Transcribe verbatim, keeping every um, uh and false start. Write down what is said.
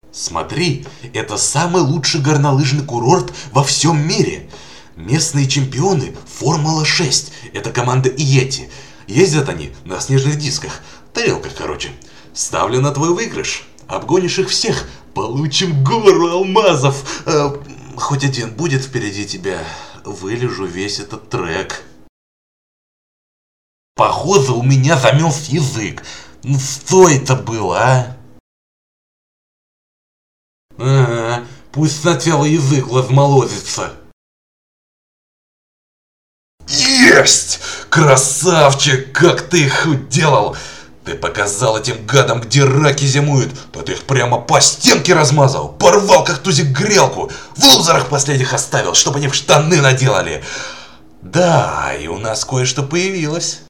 Смотри, это самый лучший горнолыжный курорт во всем мире. Местные чемпионы Формула шесть. Это команда Йети. Ездят они на снежных дисках. Тарелках, короче. Ставлю на твой выигрыш. Обгонишь их всех. Получим гору алмазов. Э, хоть один будет впереди тебя. Вылежу весь этот трек. Похоже, у меня замёрз язык. Ну что это было, а? Ага, пусть сначала язык размолозится. Есть! Красавчик, как ты их уделал! Ты показал этим гадам, где раки зимуют, да ты их прямо по стенке размазал, порвал как тузик грелку, в лузерах последних оставил, чтобы они в штаны наделали. Да, и у нас кое-что появилось.